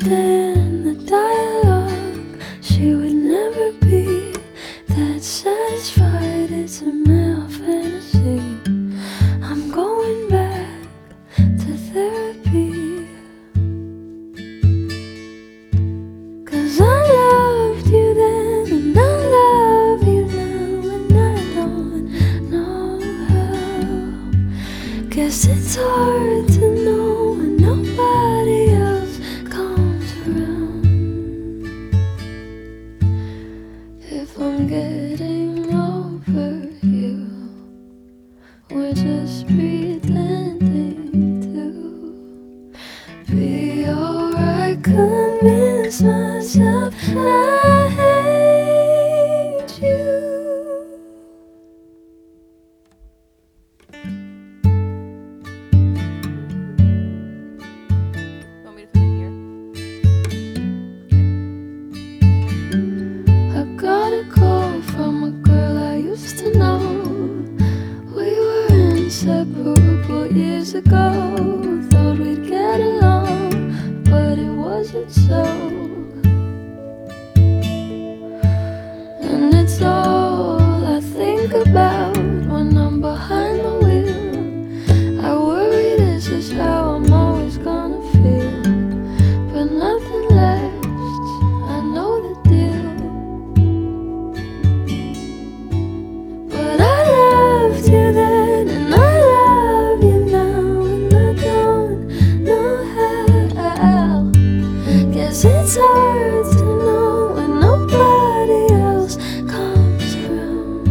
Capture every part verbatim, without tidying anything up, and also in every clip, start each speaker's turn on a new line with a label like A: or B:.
A: understand the dialogue. She would never be that satisfied. It's a male fantasy. I'm going back to therapy. 'Cause I loved you then and I love you now, and I don't know how. Guess it's hard to know when nobody else comes around. If I'm getting over you, we're just pretending to be alright. Convince myself I hate you.
B: Want me to put it here?
A: I got a call from a girl I used to know. We were inseparable years ago. Thought we'd get along, but it wasn't so. And it's all I think about when I'm behind the wheel. I worry this is how I'm always gonna feel, but nothing lasts, I know the deal. But I loved you then and I love you now, and I don't know how. Guess it's hard to know when nobody else comes around.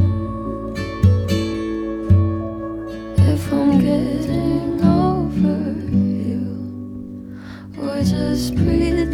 A: If I'm getting over you, we're just pretending